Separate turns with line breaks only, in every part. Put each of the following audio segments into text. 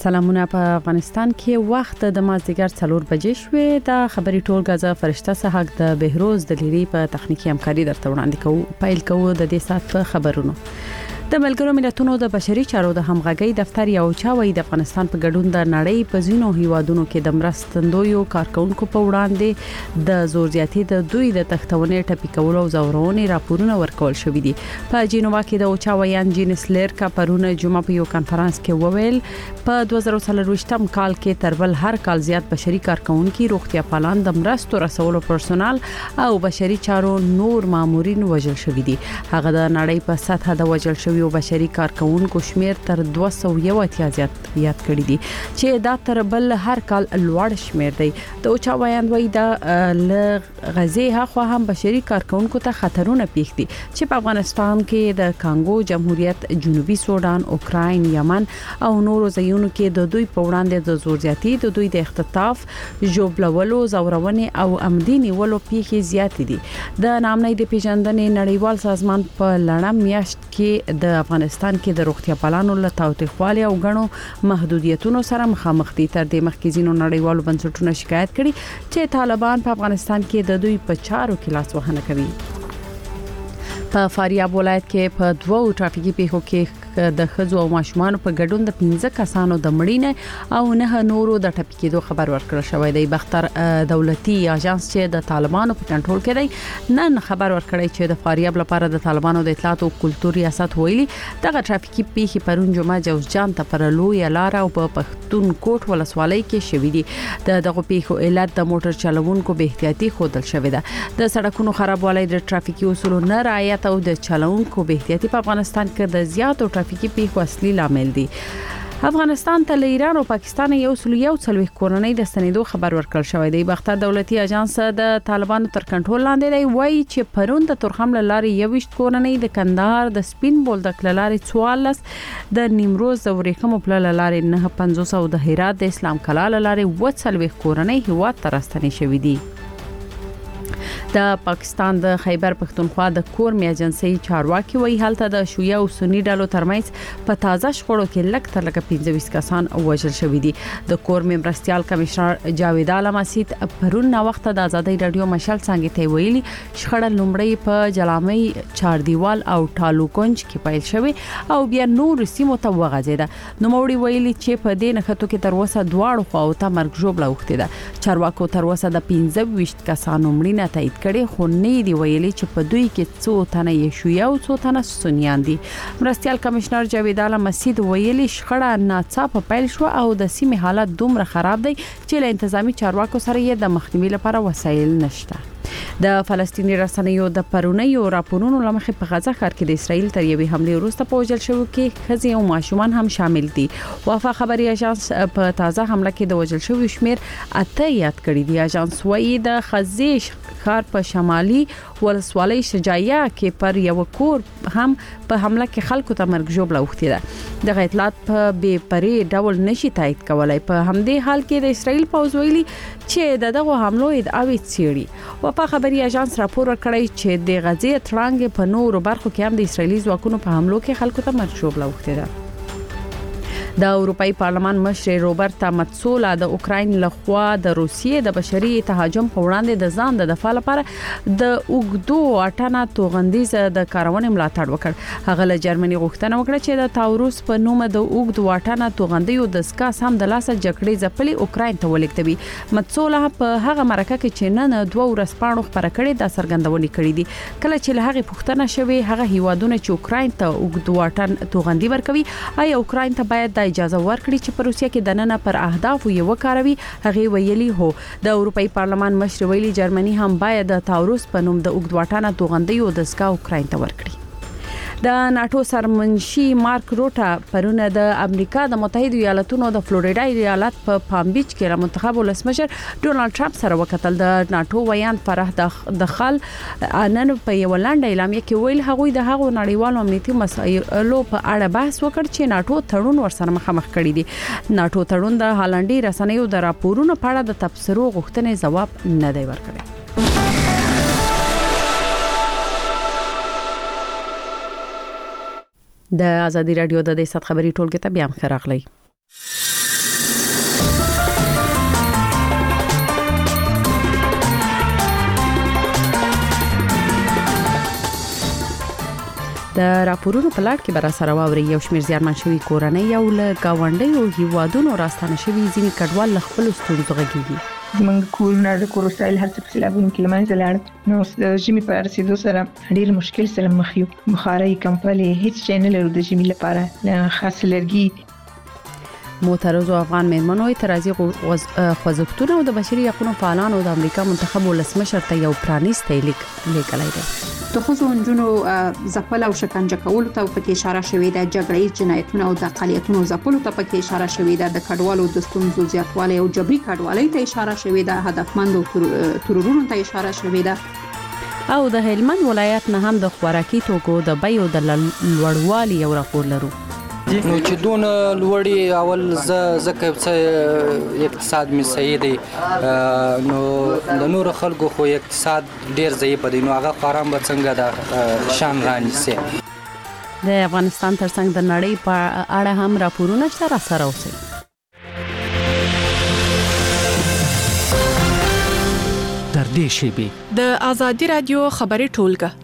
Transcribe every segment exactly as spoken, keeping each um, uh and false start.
سلامونه. په افغانستان کې وخت د مازدیګر څلور بجې شوې. د خبري ټولګه ز فرشته سحق د بهروز د لیری په تخنیکی همکاري درته وړاندې کوو. پایل کوو د دې سات په خبرونو. د ملګرو ملتونو د بشري چارو د همغږي دفتر یو چاوي د افغانستان په ګډون د نړۍ په ځینو هیوادونو کې د مرستندویو کارکونکو په وړاندې د زور زیاتي د دوی د تختونې ټپي کولو او زورونې راپورونه ورکول شوې دي. په جنیوا کې د اوچاویان جینس لرکا پرونه جمعه په یو کانفرنس کې وویل په دوه زره څلرويشتم کال کې تربل هر کال زیات بشري کارکونکو، روغتیا پالان، د مرستو رسولو پرسونل او بشري چارو نور مامورین وژل شوې دي. هغه د نړۍ په سطح د وژل شوی یو بشري کارکونکو شمیر تر دوه سوه اتیا زیات یاد کړی دي چې دا تر بل هر کال لوړ شمیر دی. د اوچاویان وای د غزې هغه هم بشري کارکونکو ته خطرونه پیښ دي چې په افغانستان کې د کانګو جمهوریت، جنوبي سودان، اوکراین، یمن او نورو ځایونو کې د دوی په وړاندې د زور زیاتی، د دوی د اختطاف، جوړولو، زورونې او امدینی ولو پیښې زیات دي. د نامنۍ د پیژندنې نړیوال سازمان په لړم میاشت کې د افغانستان کې د روغتیا پالانو له تاوتریخوالي او غنو محدودیتونو سره مخامخ دي. تر دې مخکې ځینو نړیوالو بنسټونو شکایت کړي چې طالبان په افغانستان کې د دوی په چارو کې لاس وهنه کوي. په فاریاب ولایت کې په دوو ټرافیکي پیښو کې د خزو او ماشومان په ګډون د پنځه کسانو د مړینې او نه نورو د ټپي کېدو خبر ورکړل شوی دی. بختر دولتي اژانس چې د طالبانو په کنټرول کې دی نن خبر ورکړی چې د فاریاب لپاره د طالبانو د اطلاعات او کلتور ریاست ویلي دغه ټرافیکي پیښې پرون جمعه جوزجان ته پر لوی لار او په پښتونکوټ ولسوالۍ کې شوې دي. د دغه پیښو علت د موټر چلوونکو بې احتیاطي خودل شوې ده. د سړکونو خرابوالی، د ټرافیکي اصولو نه رعایت او د چلوونکو بې احتیاطي په افغانستان کې د زیاتو ټرافیکي پیښو اصلي لامل دي. افغانستان ته له ایران او پاکستان یو سل یو څلوي کورنۍ د ستنېدو خبر ورکړل شوی دی. بختر دولتي اژانس د طالبانو تر کنټرول لاندې دی. وایي چې پرون د تورخم لارې یوشت کورنۍ د کندهار د سپین بولدک لارې څوارلس، د نیمروز د ورېخم په لارې نه پنځوس او د هرات د اسلام کلا لارې و څلوي کورنۍ هیواد ته راستنې شوې دي. د پاکستان د خیبر پښتونخوا د کورمي ایجنسی چارواکي وایي هلته د شیعه او سنی ډلو ترمنځ په تازه شخړو کې لږ تر لږه پنځه ویشت کسان وژل شوي دي. د کورمي مرستيال کمشنر جاوید عالم اسید پرون نا وخت د ازادي رادیو مشال څنګه ته ویلي شخړه لومړی په جلامي، چاردیوال او ټالوکنج کې پیل شوه او بیا نور سیمو ته وغځیده. نو موري ویلي چې په دې نخټو کې تر اوسه دواړو خواو ته مرګ جوړه وخته ده. چارواکو تر اوسه د پنځه ویشت کسانو مړینه تایید کړي، خو نه دی ویلي چې په دوی کې څو تنه یې شیعه او څو تنه سنیان دي. مرستيال کمشنر جاوید عالم مسید ویلي شخړه ناڅاپه پیل شو او د سیمې حالت دومره خراب دی چې له انتظامی چارواکو سره یې د مخنیوي لپاره وسایل نشته. د فلسطینی رسنیو د پرونیو راپورونو لمخې په غزه ښار کې د اسرایل تر یوې حمله وروسته په وژل شوو کې ښځې او ماشومان هم شامل دي. وفا خبري اژانس په تازه حمله کې د وژل شوو شمیر اته یاد کړی دی. اژانس وايي د خزیش ښار په شمالي ولسوالۍ شجاعیه کې پر یو کور هم په حمله کې خلکو ته مرګ جوړه وخته ده. د اطلاعات په بې پرې ډول نشي تایید کولای. په همدې حال کې د اسرایل پوځ ویلي چې دغه حملو ادعاوې څېړي. وفا خبري اژانس راپور ورکړی چې د غزې ترانګ په نورو برخو کې هم د اسرایلی ځواکونو په حملو کې خلکو ته مرګ جوړه وخته ده. د اروپאי پارلمان مشر روبرتا متسولا د اوکراین لخوا د روسیې د بشري تهاجم په وړاندې د ځان د دفاع لپاره د اوګدو اټانا توغندیز د کارونې ملاتړ وکړ. هغه له جرمني غوښتنه وکړه چې د تاوروس په نوم د اوګدو اټانا توغندیو د سکاس هم د لاسه جګړې ځپلې اوکراین ته ولېږدوي. متسولا په هغه مرکه کې چې نن دوه ورځپاڼو خبره کړې د سرګندونې کړې دي. کله چې له هغه پوښتنه شوه هغه هیوادونه چې اوکراین ته اوګدو اټانا توغندي ورکوي آیا اوکراین ته باید اجازه ورکړي چې په روسیه کې د نن پر اهدافو یو کاروي، هغه ویلي هو. د اروپאי پارلمان مشر ویلي جرمني هم باید د تاوروس په نوم د اوګدواټانا توغندیو د سکا اوکراین ته ورکړي. د ناتو سرمنشي مارک روټا پرونه د امریکا د متحده ایالاتونو د فلوریدا ایالت په پام بیچ کې له منتخب ولسمشر ډونالد ټرمپ سره وکتل. د ناتو ویان فرح د خل نن په یو لاندې اعلامیه کې ویل هغوی د هغو نړیوالو امنیتي مسایلو په اړه بحث وکړ چې ناتو تړون ورسره مخامخ کړی دی. ناتو تړون د هالندي رسنیو د راپورونو په اړه د تبصرو غوښتنې جواب نه دی ورکړی. د ازادي رادیو د دې سات خبري ټولګه ته بیا مخ راغلی. د راپورونو په لړ کې به را سره واوري یو شمېر زیانمن شوي کورنۍ او له گاونډیو هیوادونو راستانه شوي ځینې کډوال له خپلو ستونزو غږیږي.
زمونږ کورونه د کور وسایل هر څه په سیلابونو کې له منځه لاړل. نو د ژمي په رسېدو سره ډېر مشکل سره مخ یو. بخارۍ، کمپلې هیڅ شی نه لرو د ژمي لپاره، له خاص لرګي.
معترضو افغان میرمنو اعتراضي خوځښتونه او د بشري حقوقو فعالانو د امریکا منتخب ولسمشر ته یو پرانیستی لیک لیکلی دی.
د ښځو نجونو ځپل او شکنجه کولو ته پکې اشاره شوې ده، جګړه‌ییز جنایتونه او د اقلیتونو ځپلو ته پکې اشاره شوې ده، د کډوالو د ستونزو زیاتوالی او جبري کډوالۍ ته اشاره شوې ده، هدفمند ترورونو ته اشاره شوې ده.
او د هلمند ولایت نه هم د خوراکي توکو د بیو د لوړوالي یو راپور لرو.
نو چې دون لوړی اول ز زکه څه اقتصاد می صحیح دی، نو د نور خلکو خو اقتصاد ډیر ضعیف دی، نو هغه خارم به څنګه د شان رانی سي.
د افغانستان ترڅنګ د نړۍ په اړه هم راپورونه شته، را سره اوسئ.
در دې شیبه
د آزادی رادیو خبري ټولګه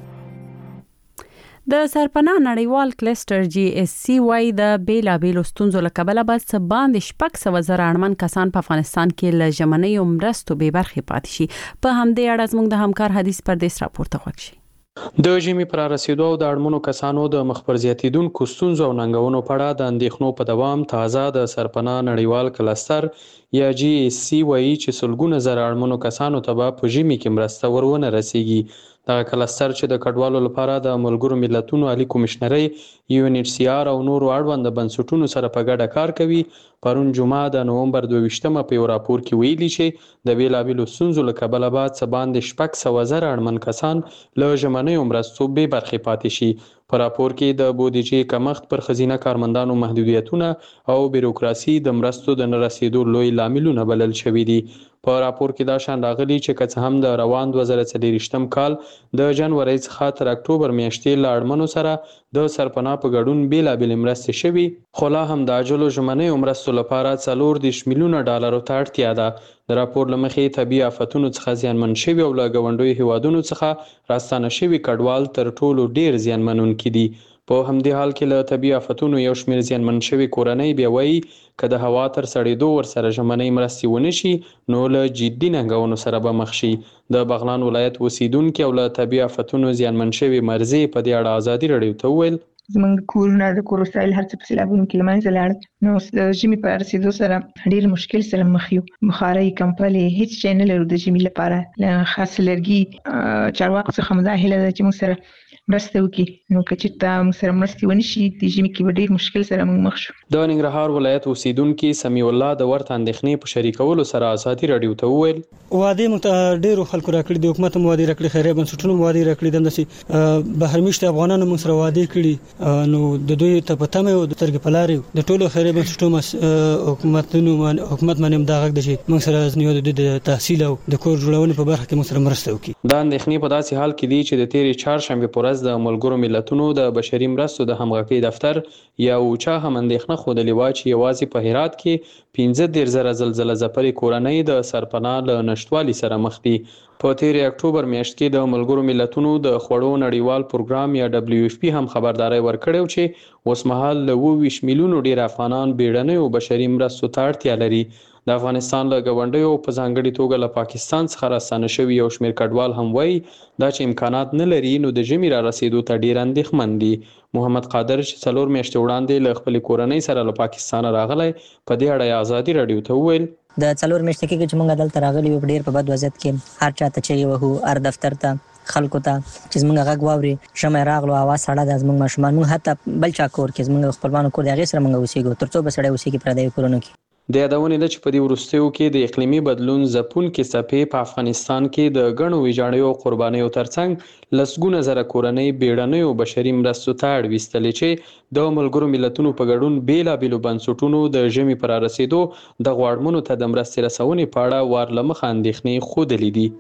د سرپناه نړیوال کلستر جی اس سی واي د بیلابېلو ستونزو له کبله بس باندې شپږ سوه زره اړمن کسان په افغانستان کې له ژمنیو مرستو بې برخې پاتې شي. په همدې اړه زموږ د همکار حدیث پردیس راپورته غوښ شي.
د ژمي پر رسیدو او د اړمنو کسانو د مخبر زیاتیدونکو ستونزو او ننګونو په اړه د اندېښنو په دوام تازه د سرپناه نړیوال کلستر یا جی اس سی وايي چې سلګونه زره اړمنو کسانو ته په ژمي کې مرسته ورونه رسیږي. دغه کلستر چې د کډوالو لپاره د ملګرو ملتونو عالی کمشنري یو ان ایچ سی آر او نورو اړوند بنسټونو سره په ګډه کار کوي، پرون جمعه د نومبر دوه ویشتمه په یو راپور کې ویلي چې د بیلابېلو ستونزو له کبله به څه باندې شپږ سوه زره اړمن کسان له ژمنیو مرستو بې برخې پاتې شي. په راپور کې د بودیجې کمښت پر خزینه کارمندانو محدودیتونه او بیروکراسي د مرستو د نه رسیدو لوی لاملونه بلل شوي دي. په راپور کې دا شان راغلي چې که څه هم د روان دوه زره څلېرویشتم کال د جنورۍ څخه تر اکتوبر میاشتې له اړمنو سره د سرپناه په ګډون بیلابېلې مرستې شوي، خو لا هم د عاجلو ژمنیو مرستو لپاره څلور دېرش میلیونه ډالرو ته اړتیا ده. د راپور له مخې طبیعي آفتونو څخه زیانمن شوي او له ګاونډیو هیوادونو څخه راستانه شوي کډوال تر ټولو ډیر زیانمنونکي دي. په همدې حال کې له طبیعي آفتونو یو شمېر زیانمن شوي کورنۍ بیا وایي که د هوا تر سړېدو ورسره ژمنۍ مرستې ونه شي نو له جدي ننګونو سره به مخ شي. د بغلان ولایت اوسیدونکي او له طبیعي آفتونو زیانمن شوي مرزي په دې اړه ازادي راډیو ته وویل
زمونږ کورونه د کور وسایل هر څه په سیلابونو کې له منځه لاړل. نو د ژمي په رسېدو سره ډېر مشکل سره مخ یو. بخارۍ، کمپلې هیڅ شی نه لرو د ژمي لپاره، له خاص لرګي. چارواکو څخه مو دا هیله ده چې موږ سره مرسته وکړي، نو که چېرته موږ سره مرستې ونه شي د ژمي کې به ډېر مشکل سره موږ مخ شو.
د ننګرهار ولایت اوسیدونکي سمیع الله د ورته اندېښنې په شریکولو سره ازادي راډیو ته وویل
وعدې موږ ته ډېرو خلکو راکړي دي، حکومت هم وعدې راکړي، خیریه بنسټونو هم وعدې راکړي، دمداسې بهرمېشته افغانانو موږ سره وعدې کړي، نو د دوی ته په تمه یو د سترګې په لارې د ټولو خیریه بنسټونو حکومتونو حکومت باندې هم دا غږ دی چې موږ سره یو د تحصیل او د کور جوړونې په برخه کې موږ سره مرسته وکړي.
دا اندېښنې په داسې حال کې دي چې د تېرې چهارشنبې په ورځ د ملګرو ملتونو د بشري مرستو د همغږۍ دفتر یا اوچا هم اندېښنه ښودلې وه چې یوازې په هرات کې پنځه دېرش زره زلزله ځپلې کورنۍ د سرپناه له نشتوالي سره مخ دي. په تېرې اکتوبر میاشت کې د ملګرو ملتونو د خوړو نړیوال پروګرام یا ډبلیو ایف پی هم خبرداری ورکړی چې اوسمهال له اووه ویشت میلیونو ډېر افغانان بیړنیو بشري مرستو ته اړتیا لري. د افغانستان له ګاونډیو په ځانګړي توګه له پاکستان څخه راستانه شوي یو شمېر کډوال هم وایي دا چې امکانات نه لري نو د ژمي را رسېدو ته ډېر اندېښمن دي. محمد قادر چې څلور میاشتې وړاندې له خپلې کورنۍ سره له پاکستانه راغلی په دې اړه یې ازادي راډیو ته وویل
د څلور میاشتې کېږي چې موږ دلته راغلي یو ډېر په بد وضعیت کې، هر چاته چغې وهو، هر دفتر ته خلکو ته چې زموږ غږ واوري، ژمی راغلو هوا سړه ده، زموږ ماشومان موږ حتی بل چا کور کې زموږ خپلوانو کور د هغې سره موږ اوسېږو تر څو به سړی اوسېږي پردیو کورونو کې.
د یادونې ده چې په دې وروستیو کې د اقلیمي بدلون ځپونکې څپې په افغانستان کې د ګڼو ویجاړیو او قربانیو ترڅنګ لسګونه زره کورنۍ بیړنیو بشري مرستو ته اړ ویستلې چې د ملګرو ملتونو په ګډون بېلابېلو بنسټونو د ژمي پر رسېدو دغو اړمنو ته د مرستې رسونې په اړه ور له مخه اندېښنې ښودلې دي.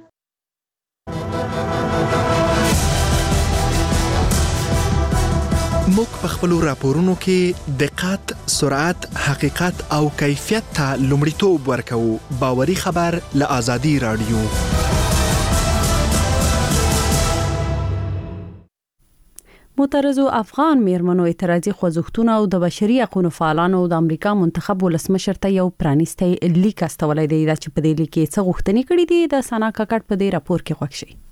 موږ په خپلو راپورونو کې دقت، سرعت، حقیقت او کیفیت ته لومړیتوب ورکوو. باوري خبر له آزادي راډیو.
معترضو افغان میرمنو اعتراضي خوځښتونه او د بشري حقوقو فعالانو د امریکا منتخب ولسمشر ته یو پرانیستی لیک استولای دی چې په دې لیک کې څه غوښتنې کړې دي د سنا کاکړ په دې راپور کې خوښ شي.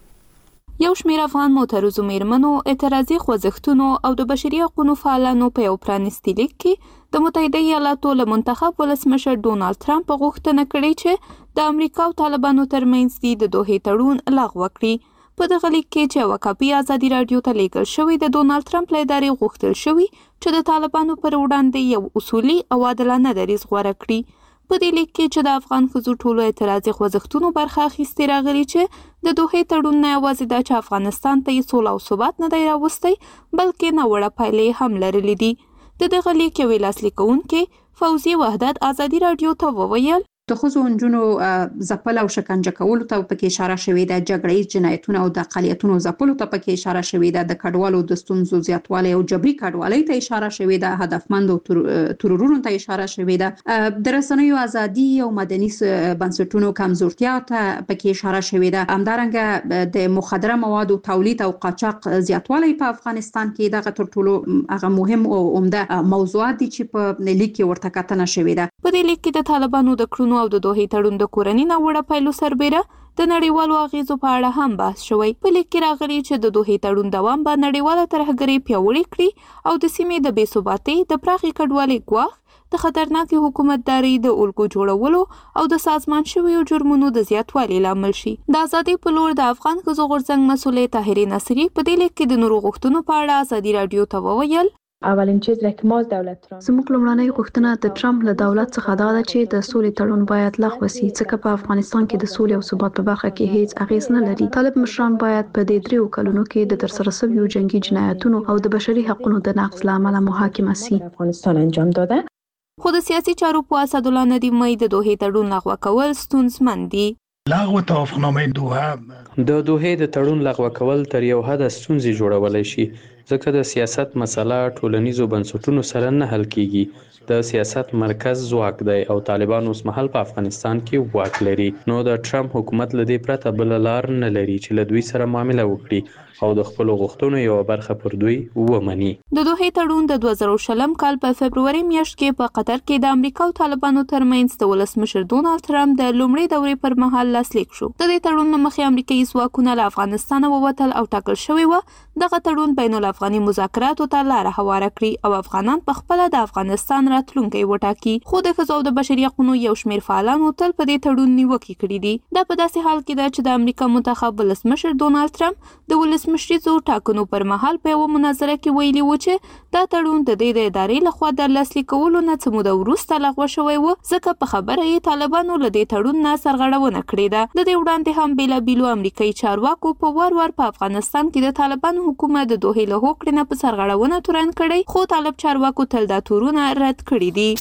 یو شمېر افغان معترضو میرمنو اعتراضي خوځښتونو او د بشري حقوقو فعالانو په یو پرانیستي لیک کې د متحده ایالاتو له منتخب ولسمشر ډونالد ټرمپ غوښتنه کړې چې د امریکا او طالبانو ترمنځ د دوحې تړون لغوه کړي. په دغه لیک کې چې یوه کاپي ازادي راډیو ته لیږل شوی د ډونالد ټرمپ له ادارې غوښتل شوي چې د طالبانو پر وړاندې یو اصولي او عادلانه دریځ غوره کړي. په دې لیک کې چې د افغان ښځو ټولو اعتراضي خوځښتونو برخه اخیستې راغلي چې د دوحې تړون نه یوازې دا چې افغانستان ته یې سوله او ثبات نه دی راوستی بلکې ناوړه پایلې هم لرلې دي. د دغه لیک یوې لاسلیک کوونکې فوزیه وحدت ازادي راډیو ته وویل
د ښځو نجونو ځپل او شکنجه کولو ته پکې اشاره شوې ده، جګړه ییز جنایتونه او د اقلیتونو ځپلو ته پکې اشاره شوې ده، د کډوالو د ستونزو زیاتوالی او جبري کډوالۍ ته اشاره شوې ده، هدفمند ترورونو ته اشاره شوې ده، د رسنیو ازادي او مدني بنسټونو کمزورتیا ته پکې اشاره شوې ده. همدارنګه د مخدره موادو تولید او قاچاق زیاتوالی په افغانستان کې دغه تر ټولو هغه مهم او عمده موضوعات دي چې په لیک کې ورته کتنه شوې ده.
په دې لیک کې د طالبانو د کړنو او د دوحې تړون د کورنۍ ناوړه پایلو سربیره د نړیوالو اغیزو په اړه هم بحث شوی. په لیک کې راغلي چې د دوحې تړون دوام به نړیواله ترهګري پیاوړې کړي او د سیمې د بې ثباتۍ، د پراخې کډوالۍ ګواښ، د خطرناکې حکومتداري د الګو جوړولو او د سازمان شویو جرمونو د زیاتوالي لامل شي. د ازادي په لور د افغان ښځو غورځنګ مسولې طاهرې نصري په دې لیک کې د نورو غوښتنو په اړه ازادي راډیو ته وویل
اولین چیز را که ما از دولت ترامپ
زموږ لومړنۍ غوښتنه د ټرمپ له دولت څخه دا ده چې د سولې تړون باید لغوه شي، ځکه په افغانستان کې د سولې او ثبات په برخه کې هیڅ اغیز نه لري. طالب مشران باید په دې دریو کلونو کې د ترسره شویو جنگي جنایتونو او د بشري حقوقو د نقض له امله محاکمه شي.
افغانستان انجام داده.
خو د سیاسي چارو په اسدالله ندیمي د دوحې تړون لغوه کول ستونزمن دي.
لغوه توافقنامه دوحه
د دوحې د تړون لغوه کول تر یو حده ستونزې جوړولای شي، ځکه د سیاست مسله ټولنیزو بنسټونو سره نه حل کیږي. د سیاست مرکز ځواک دی او طالبان اوس مهال په افغانستان کې واک لري، نو د ټرمپ حکومت له دې پرته بل لار نه لري چې له دوی سره معامله وکړي او د خپل غوښتنو یو برخه پر دوی ومني.
د دوحې تړون د دوه زره شلم کال په فبروري میاشت کې په قطر کې د امریکا او طالبانو ترمنځ د ولسمشر ډونالد ټرمپ د لومړۍ دورې پر مهال لاسلیک شو. د دې تړون مخې امریکایي ځواکونه له افغانستان ووتل او ټاکل شوی و دغه تړون بین الافغاني مذاکراتو ته لار هواره کړي او افغانان په خپل د افغانستان راتلونکی وټاکي. خو د ښځو او د بشري حقوقو یو شمېر فعالانو تل په دې تړون نیوکې کړې دي. دا په داسې حال کې ده چې د امریکا منتخب ولسمشر ډونالد ټرمپ د ولسمشریزو ټاکنو پر مهال په یوه مناظره کې ویلي و چې دا تړون د دې د ادارې لخوا د لاسلیک کولو نه څه موده وروسته لغوه شوی و، ځکه په خبره یې طالبانو له دې تړون نه سرغړونه کړې ده. د دې وړاندې هم بېلابېلو امریکایي چارواکو په وار وار په افغانستان کې د طالبانو حکومت د دوحې له هوکړې نه په سرغړونه تورن کړی، خو طالب چارواکو تل دا تورونه رد کړي دي.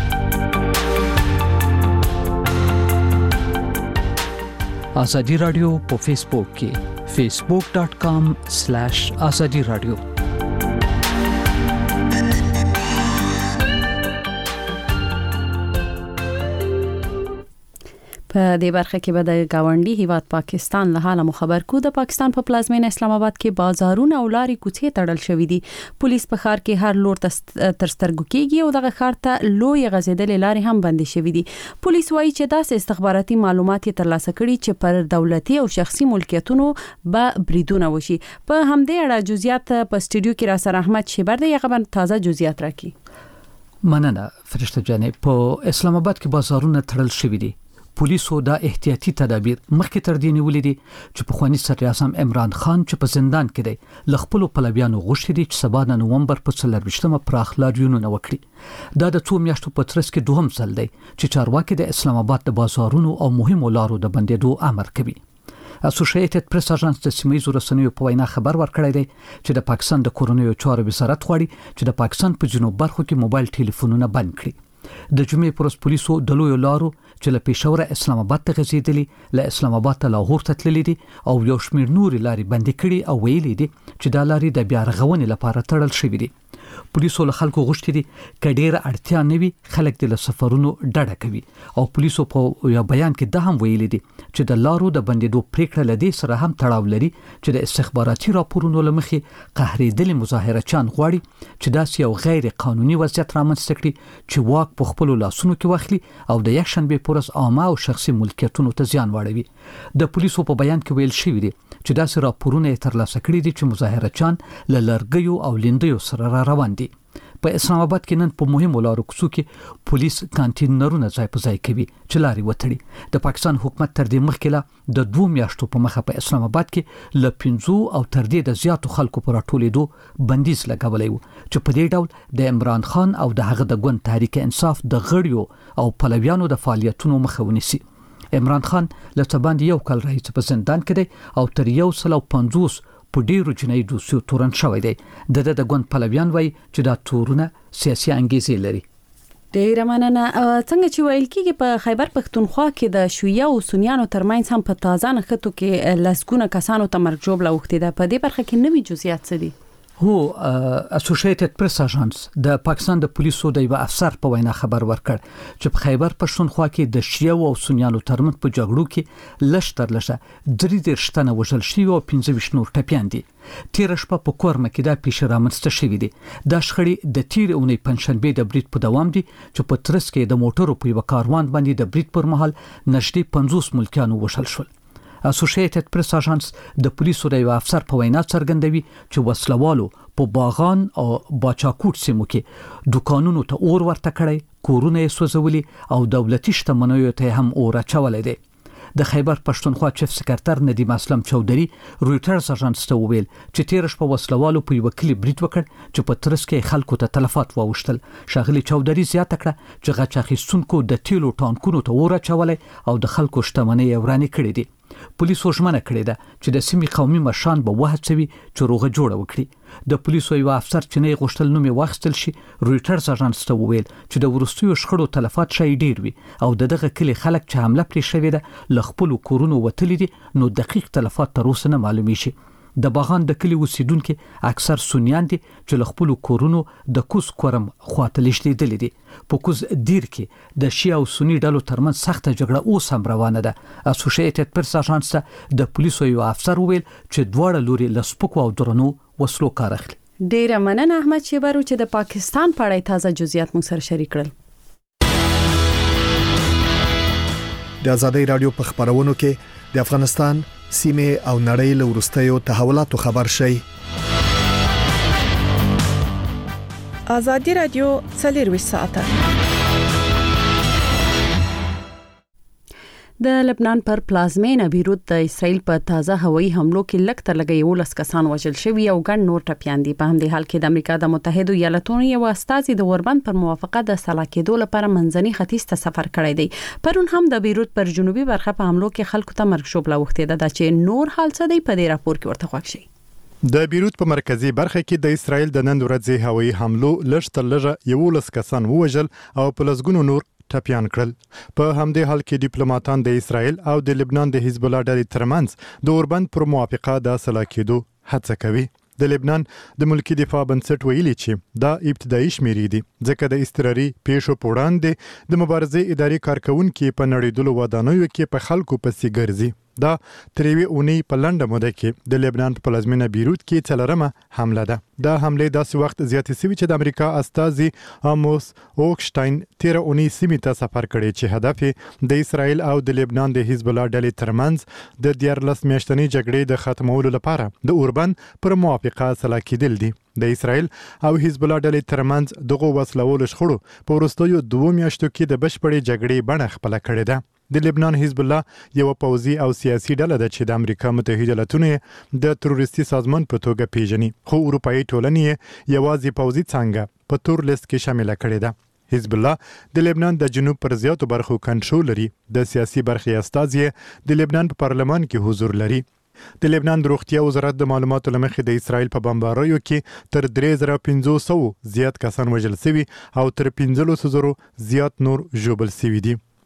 ازادي رادیو په فیسبوک کې facebook dot com slash azadi radio.
په دې برخه کې به د گاونډي هیواد پاکستان له حاله خبر کو. د پاکستان په پلازمینه اسلام آباد کې بازارونه او لارې کوڅې تړل شوې دي. پولیس په ښار کې هر لور تر سترګو کېږي او دغه ښار ته لوی غزیدلې لارې هم بندې شوې دي. پولیس وایي چې داسې استخباراتي معلومات یې ترلاسه کړي چې پر دولتي او شخصي ملکیتونو به بریدونه وشي. په همدې اړه جزئیات په استودیو کې را سره احمد شیبر دی، هغه تازه جزئیات راکړي.
مننه فرشته جانې. په اسلام آباد کې بازارونه تړل شوې دي. پولیسو دا احتیاطي تدابیر مخکې تر دې نیولې دي چې په خواني صدر اعظم عمران خان چې په زندان کې دی ل خپل پلویانو غوښتي دي چې سبا د نومبر په څلرويشتمه پراخ لاریونونه وکړي. دا د څو میاشتو په ترڅ کې دوهم ځل دی چې چارواکي د اسلام آباد د بازارونو او مهمو لارو د بندېدو امر کوي. اسوسییټډ پریس اژانس د سیمایي رسنیو په وینا خبر ورکړی دی چې د پاکستان د کورونیو چارو وزارت غواړي چې د پاکستان په جنوب برخو کې موبایل ټلیفونونه بند کړي. د جمعې پر ورځ پولیسو د لویو لارو چې له پېښور اسلام آباد ته غځېدلې له اسلام آباد ته لاهور ته تللې دي او یو شمېر نورې لارې بندې کړي او ویلي دي چې دا لارې د بیا رغونې لپاره تړل شوې دي. پولیسو له خلکو غوښتي دي کډیر اړتیا نه وي خلک د سفرونو ډډه کوي او پولیسو په یو بیان کې د هم ویلي دي چې د لارو د بندیدو پریکړه لدی سره هم تړاو لري چې د استخباراتي راپورونو لمخې قهرېدلي مظاهرچیان غواړي چې داسې یو غیر قانوني وضعیت رامنځته کړي چې واک په خپل لاسونو کې واخلي او د یکشنبه پورس عامه او شخصي ملکیتونو ته زیان واړوي د پولیسو په بیان کې ویل شوی دی چې داسې راپورونه ترلاسه کړي دي چې مظاهرچیان له لرګیو او لیندیو سره را روان دي په اسلام آباد کې نن په مهمو لارو کوڅو کې پولیس کانټینرونه ځای په ځای کوي چې لارې وتړي د پاکستان حکومت تر دې مخکې لا د دوه میاشتو په مخه په اسلام آباد کې ل پنځو او تر دې د زیاتو خلکو پر ټولېدو بندیز لګولې و چې په دې ډول د عمران خان او د هغه د ګوند تحریک انصاف د غړیو او پلویانو د فعالیتونو مخه ونیسي عمران خان له تباندې یو کال راهیسې په زندان کې دی او تر یو سل او پنځوس په ډیرو جنایي دوسیو تورن شوی دی د د ګوند پلویان وایي چې دا تورونه سیاسي انګیزې لري
ډیره مننه څنګه چې ویل کېږي په خیبر پښتونخوا کې د شیعه او سنیانو ترمنځ هم په تازه نښتو کې لسګونه کسانو ته مرګ ژوبله اوښتې ده په دې برخه کې نوي جزئیات څه دي
هو اسوسییټډ پریس اژانس د پاکستان د پولیسو د یو افسر په وینا خبر ورکړ چې په خیبر پښتونخوا کې د شیعه او سنیانو ترمنځ په جګړو کې لږ تر لږه درې دېرش تنه وژل شوي او پنځه ویشت نور ټپیان دي تیر شپه په کورمه کې دا پیښه رامنځته شوې دي دا شخړې د تیر اونۍ پنځشنبه د برید په دوام دي چې په ترڅ کې د موټرو په یو کاروان باندې د برید پر مهال نږدې پنځوس ملکیانو وژل شول اسوسییټډ پریس اژانس د پولیسو د یو افسر په وینا څرګندوي چې وسلوالو په باغان او باچاکوټ سیمو کې دکانونو ته اور ورته کړی کورونه یې سوځولي او دولتي شتمنیو ته هم اور اچولی دی د خیبر پښتونخوا چیف سکرټر ندیم اسلم چودري رويټرز اژانس ته ویل چې تیر شپه وسلوالو په یو کلی برید وکړ چې په ترڅ کې خلکو ته تلفات واوښتل شاغلي چودري زیاته کړه چې غچ اخیستونکو د تیلو ټانکونو ته اور اچولی او د خلکو شتمنۍ ورانې کړې دي پولیسو ژمنه کړې ده چې د سیمې قومي مشران به وهڅوي چې روغه جوړه وکړي د پولیسو یو افسر چې نه غوښتل نوم یې واخیستل شي رويټرز اژانس ته وویل چې د وروستیو شخړو تلفات شي ډیر وي او د دغه کلی خلک چې حمله پرې شوې ده له خپلو کورونو وتلي دي نو دقیق تلفات تر اوسه نه معلومي شي د باغان د کلی اوسیدونکو اکثر سنیان دي چې له خپل کورونو د کوس کورم خواته لشتېدل دي په کوز دیر کې د شیعه او سنی ډلو ترمنځ سخته جګړه اوس هم روانه ده اسوسییټډ پریس اژانس د پولیسو یو افسر ویل چې دواړه لوري له سپکو او درنو وسلو کار اخلي
ډیره مننه احمد شیبرو چې د پاکستان په اړه تازه جزئیات مو سره شریک کړل
د آزادۍ رادیو په خبرونو کې د افغانستان سیمه او نړۍ له ورستیو تحولاتو خبر شي
آزادۍ رادیو څلور ساعته
د لبنان پر پلازمینه بیروت د اسرائیل په تازه هوایي حملو کې لږ تر لږه یو لس کسان وژل شوي او ګڼ نور ټپیان دي په همدې حال کې د امریکا د متحده ایالاتونو یو استازي د اوربند پر موافقه د سلا کېدو لپاره منځني ختیځ ته سفر کړی دی پرون هم د بیروت پر جنوبي برخه په حملو کې خلکو ته مرګ ژوبله اوښتې ده چې نور حال څه دی په دې راپور کې ورته خوښ شي
د بیروت په مرکزی برخه کې د اسرائیل د نن ورځې هوایي حملو لږ تر لږه یو لس کسان وژل او په لسګونو نور ټپیان کړل په همدې حال کې ډیپلوماټان د اسرائیل او د لبنان د حزب الله ډلې ترمنځ د اوربند پر موافقه د سلا کېدو هڅه کوي د لبنان د ملکی دفاع بنسټ ویلي چې دا ابتدایي شمیرې دي ځکه د استراري پیښو په وړاندې د مبارزې اداري کارکونکو په نړیدلو ودانیو کې په خلکو پسې ګرځي دا تریوي اونۍ په لنډه موده کې د لبنان په پلازمینه بیروت کې څلورمه حمله ده دا حمله داسې وخت زیاتې شوې چې د امریکا استازي اموس اوکشتاین تیر اونۍ سیمې ته سفر کړی چې هدف د اسرائیل او د لبنان د حزب الله ډلې ترمنځ د دیارلس میاشتنۍ جګړې د ختمولو لپاره د اوربند پر موافقه سلا کېدل دي د اسرائیل او حزب الله ډلې ترمنځ دغه وسلوال شخړو په وروستیو دوه میاشتو کې د بشپړې جګړې بڼه خپل کړې ده د لبنان حزب الله یو پوځي او سیاسي ډله ده چې د امریکا متحده ایالاتونو د تروریستي سازمان په توګه پیژني خو اروپאי ټولنې یوازې پوځي څنګه په تور لیست کې شامل کړي ده حزب الله د لبنان د جنوب پر زیاتو برخو کنټرول لري د سیاسي برخې استازي د لبنان په پارلمان کې حضور لري د لبنان د روغتیا وزارت د معلوماتو لمخې د اسرائیل په بمباریو کې تر درې زره پنځوس سوه زیات کسان وژل شوي او تر پنځلس زره زیات نور ژوبل شوي دي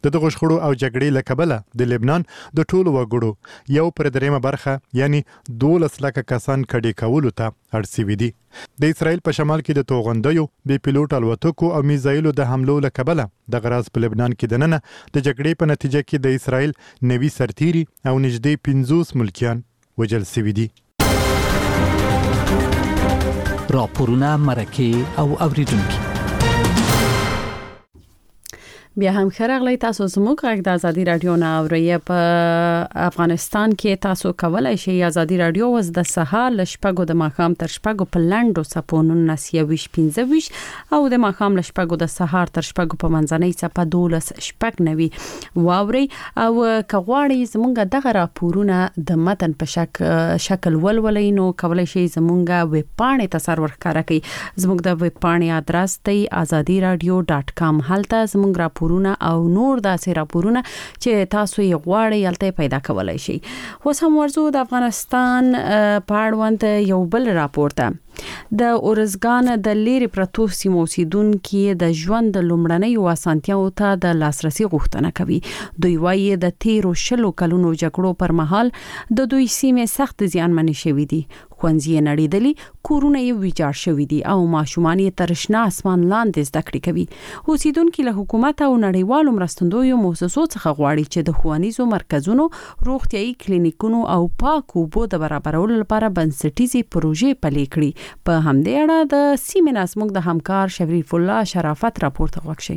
د دغه شخړو او جګړې له کبله د لبنان د ټولو وګړو یو پر دریمه برخه یعنی دولس لکه کسان کډې کولو ته اړ شوي دي. د اسرائیل په شمال کې د توغندیو بې پیلوټ الوتکو او میزایلو د حملو له کبله د غراز په لبنان کې دننه د جګړې په نتیجه کې د اسرائیل نوي سرتیري او نږدې پنځوس ملکیان وژل شوي دي.
راپورونه مرکه او اوریدونکو
بیا هم خرغلی تاسو زموږ غږ د ازادي رادیو نه اورئ. په افغانستان کې تاسو کولای شئ ازادي رادیو وز د سهار ل شپږو د ماښام تر شپږو په لاندو سپونو نسیويش پنځويش او د ماښام ل شپږو د سهار تر شپږو په منځنۍ سپه دولس شپږ نوي واوري. او کغواړي زموږ دغه راپورونه د متن په شک شکل ولولئ نو کولای شئ زموږ ویب پاڼې ته سر ورخاره کړئ. زموږ د ویب پاڼې ادرس دی azadi radio dot com. هلته زموږ راپورونه او نور داسې راپورونه چې تاسو یې غواړئ هلته پیدا کولای شئ. اوس هم ورزو د افغانستان په اړوند یو بل راپور ته. د اورزګان د لیری پرتو سیمو اوسیدونکو د ژوند لومړنۍ اسانتیاو ته د لاسرسي غوښتنه کوي. دوی وايي د تیرو شلو کلونو جګړو پر مهال د دوی سیمې سخت زیانمنې شوې دي. خوندې نړیدلې کورونه یې ویجاړ شوې دي او ماشومان یې تر شنه اسمان لاندې زده کړې کوي. اوسیدونکو له حکومت او نړیوالو مرستندویو مؤسسو څخه غواړي چې د ښوونیزو مرکزونو، روغتيایي کلینیکونو او پاکو اوبو د برابرولو لپاره بنسټیزي پروژې پلي کړي. په همدې اړه د سیمې ناسموږ د همکار شریف الله شرافت راپورته وکړي.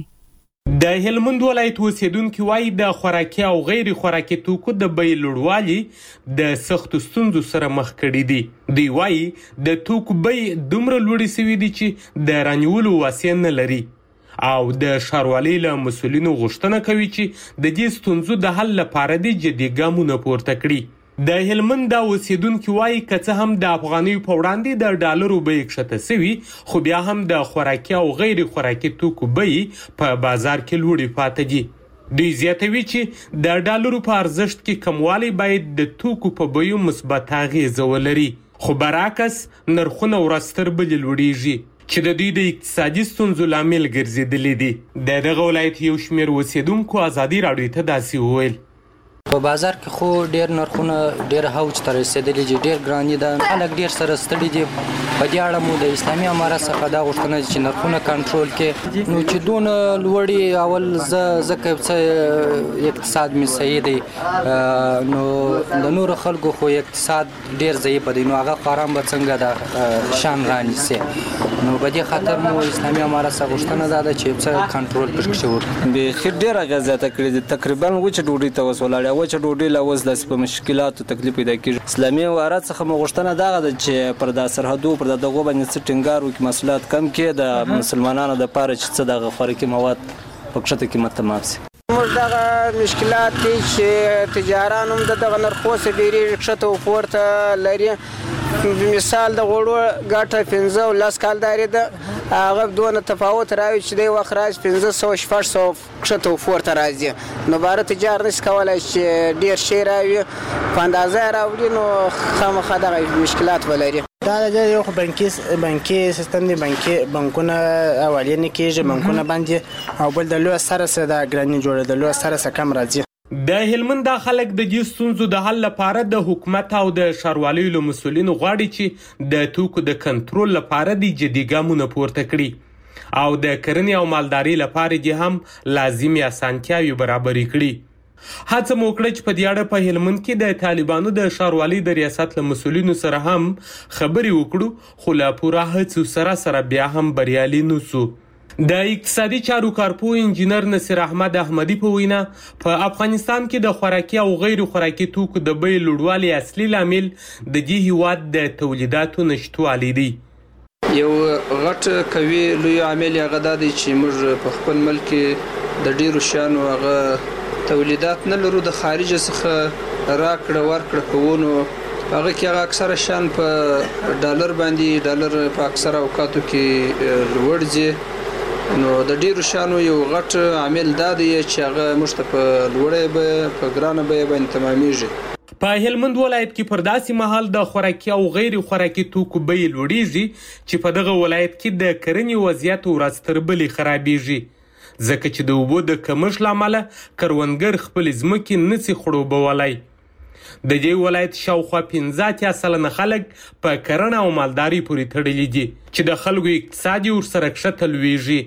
د هلمند ولایت اوسیدونکو وايي د خوراکي او غیر خوراکي توکو د بیې لوړوالي د سختو ستونزو سره مخ کړي دي. دوی وايي د توکو بیې دومره لوړې شوي دي چې د رانیولو وسیله نه لري او د ښاروالۍ له مسؤلینو غوښتنه کوي چې د دې ستونزو د حل لپاره د جدي ګامونه پورته کړي. د هلمند د اوسیدونکو وايي که څه هم د افغانیو په وړاندې د ډالرو بیې کښته شوي خو بیا هم د خوراکي او غیر خوراکي توکو بیې په بازار کې لوړې پاتې دي. دوی زیاتوي چې د ډالرو په ارزښت کې کموالی باید د توکو په بیو مثبت اغیزه ولري، خو برعکس نرخونه ورځ تر بلې لوړیږي چې د دوی د اقتصادي ستونزو لامل ګرځېدلې دي. د دغه ولایت یو شمېر اوسیدونکو ازادي راډیو ته داسې وویل:
په بازار کې خو ډیر نرخونه ډیر هوج تر رسیدلي دي، ډیر ګراني ده، خلک ډیر سره ستړي دي. په دې اړه مو د اسلامي امارت څخه دا غوښتنه چې نرخونه کنټرول کړي. نو چې دون لوړي اول ځکه چې اقتصاد می صحیح دی نو د نور خلکو خو اقتصاد ډیر ضعیف دی، نو هغه قارام به څنګه د شان رانیسي. نو په دې خاطر مو اسلامي امارت څخه غوښتنه ده چې څه کنټرول پکې وکړي.
به خیر ډیر غزاته کړی تقریبا وچ ډوډۍ ته وسولاړه وچ ډوډۍ لا وز د په مشکلاتو تکلیف پیدا کیږي. اسلامي امارت څخه مو غوښتنه ده چې پر د سرحدو پر دغه باندې څټینګار وکړي، مسئولات کم کړي، د مسلمانانو د پاره چې څه دغه خوراکي مواد په کښته قیمت تمام شي.
موږ دغه مشکلات دي چې تجاران هم دغه نرخو سره ډېری کښته او پورته لري. مثال د غوړو ګټه پنځه او لس کالداري ده، هغه دونه تفاوت راوي چې د وخت راځي پنځه سوه شپږ سوه کښته او پورته راځي. نو باره تجار نشي کولی چې ډېر شی راوي په اندازه راوړي، نو خامخا دغه مشکلات ولري. دا د یو بانکي بانکي سیستم دی، بانکي بانکونه اولین کېږي، بانکونه باندې او بل د لوی سره سره د ګرانی جوړه د لوی سره سره کم راځي.
د هلمند د خلک د دې ستونزو د حل لپاره د حکومت او د ښاروالۍ له مسؤلینو غواړي چې د توکو د کنټرول لپاره د جدي ګامونه پورته کړي او د کرنې او مالدارۍ لپاره دې هم لازمي اسانتیاوې برابرې کړي. هڅه مو وکړه چې په دې اړه په هلمند کې د طالبانو د ښاروالۍ د ریاست له مسؤلینو سره هم خبرې وکړو، خو لا پوره هڅو سره سره بیا هم بریالي نه سو. د اقتصادي چارو کارپو انجینر نصیر احمد احمدی په وینا په افغانستان کې د خوراکي او غیر خوراکي توکو د بیې لوړوالي اصلي لامل د دې هیواد د تولیداتو نشتوالی دی.
یو غټ کوي لوی عامل هغه دا دی چې موږ په خپل ملک د ډیرو شیانو هغه تولیدات نه لرو، د خارج څخه راکړه ورکړه کوو. هغه کې هغه اکثره شیان په ډالر باندې ډالر په اکثره اوقاتو کې لوړ ځي. نو د ډیرو شانو یو غټ عامل دا دی چې هغه موږ ته په لوړې به په ګرانه به باندې تمامېږي.
په هلمند ولایت کې پر داسې مهال د خوراکي او غیر خوراکي توکو بیې لوړیږي چې په دغه ولایت کې د کرنې وضعیت ورځ تر بلې خرابېږي. ځکه چې د اوبو د کمښت له امله کروندګر خپلې ځمکې نسي خړوبولی. د دې ولایت شاوخوا پنځه اتیا سلنه خلک په کرنه او مالداري پورې تړلي دي چې د خلکو اقتصاد یې ورسره کښته لویږي.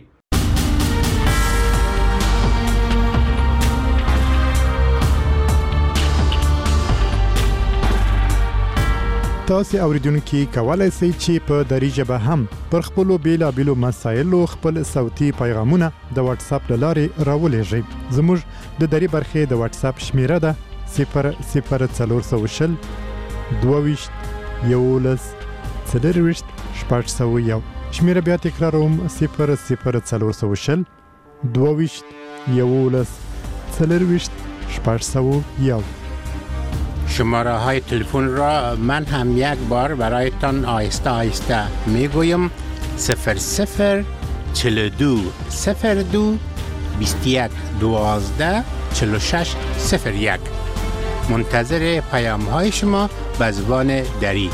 تاسو اوریدونکو کولای شئ چې په دری ژبه هم پر خپل بیلابېلو مسایلو خپل صوتي پیغامونه د واتس اپ لارې راولېږئ. زموږ د دری برخې د واتس اپ شمیره ده صفر صفر څلور سوه شل دوه ویشت یولس څلور ویشت شپږ سوه یو. شمیره بیا تکراروم صفر صفر څلور سوه شل دوه ویشت یولس څلور ویشت شپږ سوه یو.
شماره های تلفن را من هم یک بار برایتان آهسته آهسته می گویم صفر صفر چهل و دو صفر دو بیست و یک دوازده چهل و شش صفر یک. منتظر پیام های شما به زبان دری.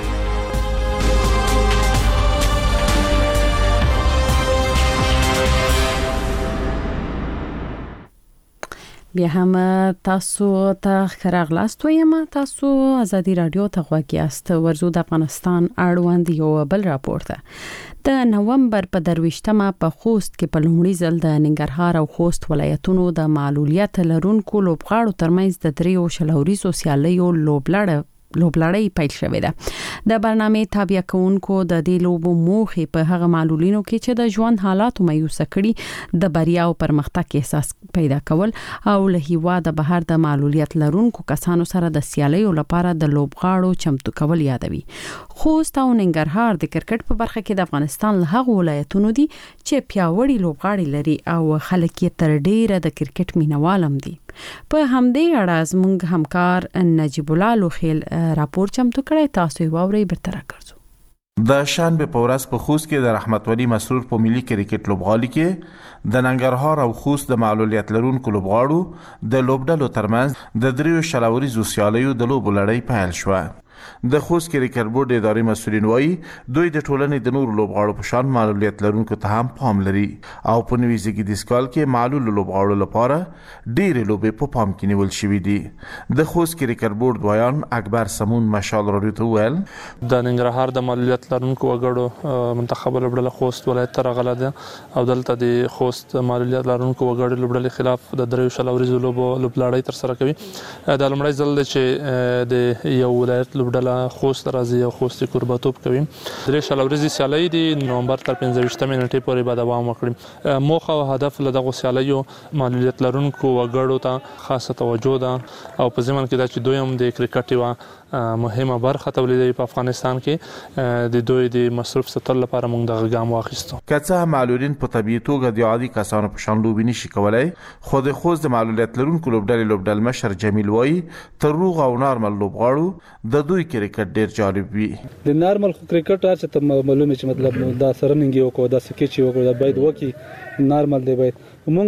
بیا هم تاسو ته خراغلاست ویم. تاسو ازادي رادیو ته غواړئ است ورزو د افغانستان اړوند یو بل راپور ده. د نومبر په درويشتمه په خوست کې په لومړي ځل د ننګرهار او خوست ولایتونو د معلولیت لرونکو لوبغاړو ترمنځ د دریو شلوريزو سیالیو لوبلړ لوبلړۍ پیل شوې ده. د برنامې تابع کوونکو د دې لوبو موخې په هغه معلولینو کې چې د ژوند حالاتو مایوس کړي د بریا او پرمختګ احساس پیدا کول او له هیواده بهر د معلولیت لرونکو کسانو سره د سیالیو لپاره د لوبغاړو چمتو کول یادوي. خوست او ننګرهار د کرکټ په برخه کې د افغانستان له هغو ولایتونو دي چې پیاوړي لوبغاړي لري او خلک یې تر ډیره د کرکټ مینوالم دي. په همدې اړه زموږ همکار نجیب الله لوخیل راپور چمتو کړی. تاسو یې واورئ برتره کړو.
د شنبه په ورځ په خوست کې د رحمت ولی مسرور په ملي کرکټ لوبغالي کې د ننګرهار او خوست د معلولیت لرونکو لوبغاړو د لوبډلو ترمنځ د دریو شلوريزو سیالیو د لوبو لړۍ پیل شوه. د خوست کرکټ بورډ اداري مسؤلین وایي دوی د ټولنې د نورو لوبغاړو په شان معلولیت لرونکو ته هم پام لري او په نوي زیږدیز کال کې معلول لوبغاړو لپاره ډېرې لوبې په پام کې نیول شوې دي. د خوست کرکټ بورډ وایان اکبر سمون مشال راډیو ته ویل
د ننګرهار د معلولیت لرونکو وګړو منتخب لوبډله خوست ولایت ته راغله ده او دلته د خوست معلولیت لرونکو وګړو لوبډلې خلاف د دریو شلوريزو لوبو لوبلړۍ تر سره کوي. د لومړي ځل چې د یو ولایت لوبډله خوست راځي او خوست کورباتوب کوي. درې شلوريزي سیالۍ د نومبر تر پنځه ویشتمې نیټې پورې به دوام وکړي. موخه او هدف له دغه سیالیو معلولیت لرونکو وګړو ته خاصه توجه ده او په ځمن کې دا چې دوی هم د کرکټ یو مهمه برخه تولیدوي په افغانستان کې د دوی د مصرف ستر لپاره موږ دغه ګام واخیستو.
کڅه معلولین په طبيعي توګه د عادي کسانو په شان لوبي نشي کولای. خو د خوست د معلولیت لرونکو لوبډلې لوبډل مشر جمیل وایي تر روغ او نارمل لوبغاړو د دوی کرکټ ډیر جالب وي.
د نارمل کرکټ هر څه ته معلومه چې مطلب دا سرننګ یو کو دا سکیچ یو کو دا باید وکی نارمل دی باید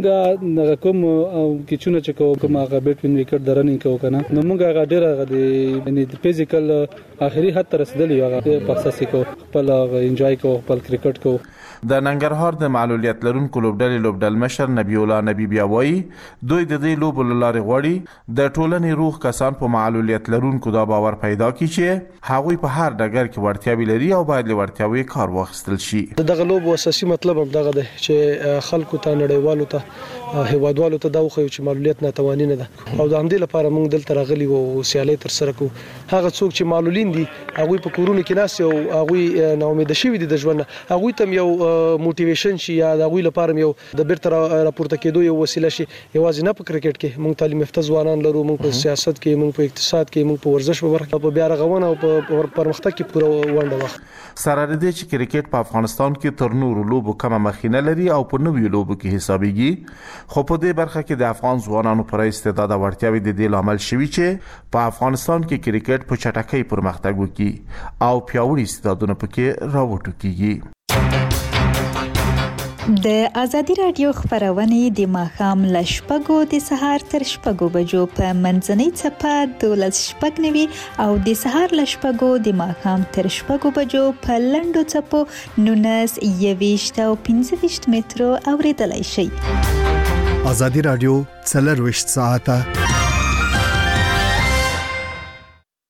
مونږه کوم کیچونه چې کوم هغه بیت وین وکټ درنې کو کنه نو مونږه هغه ډیره د یعنی د فزیکل اخري حد تر رسیدلی هغه په اساس کو خپل انجوای کو خپل کرکټ کو.
د ننګرهار د معلولیت لرونکو لوبډلې لوبډل مشر نبی الله نبی بیا وایي دوی د دې لوبو لارې غوړي د ټولنې روغ کسان په معلولیت لرونکو دا باور پیدا کړي چې هغوی په هر ډګر کې ورتیاوي لري او باید له ورتیاوي کار واخیستل شي.
دغه لوبو اساسي مطلب هم دغه دی چې خلکو ته نړیوالو ته هیوادوالو ته دا خو چې معلولیت ناتواني نه ده او د همدې لپاره موږ دلته راغلي وو سیالي تر سره کو. هغه څوک چې معلولین دي هغه په کورونو کې ناس او هغه نا امید شوی دي د ژوند هغه تم یو موټیویشن شي یا د هغه لپاره یو د بیرته راپورته کېدو یو وسیله شي. یوازې نه په کرکټ کې موږ تعلیم یافته ځوانان لرو موږ په سیاست کې موږ په اقتصاد کې موږ په ورزش په برخه په بیا رغونه او په پرمختګ کې پوره ونډه واخلي.
سره دې چې کرکټ په افغانستان کې تر نورو لوبو کمه مخینه لري او په نوې لوبو کې حسابيږي خو په دې برخه کې د افغان ځوانانو پر استعداد او ورتیاوي د دې لامل شوی چې په افغانستان کې کرکټ په چټکۍ پرمختګ وکړي او پیاوړي استعدادونه پکې راوټوکيږي.
د ازادي رادیو خبرونه د ماښام ل شپږو د سهار تر شپږو بجو په منځنۍ چپه دولس شپږ نوي او د سهار ل شپږو د ماښام تر شپږو بجو په لنډو چپو نونس یويشت او پنځه ویشت مترو اوریدلای شي.
ازادي رادیو څلور وشت ساعته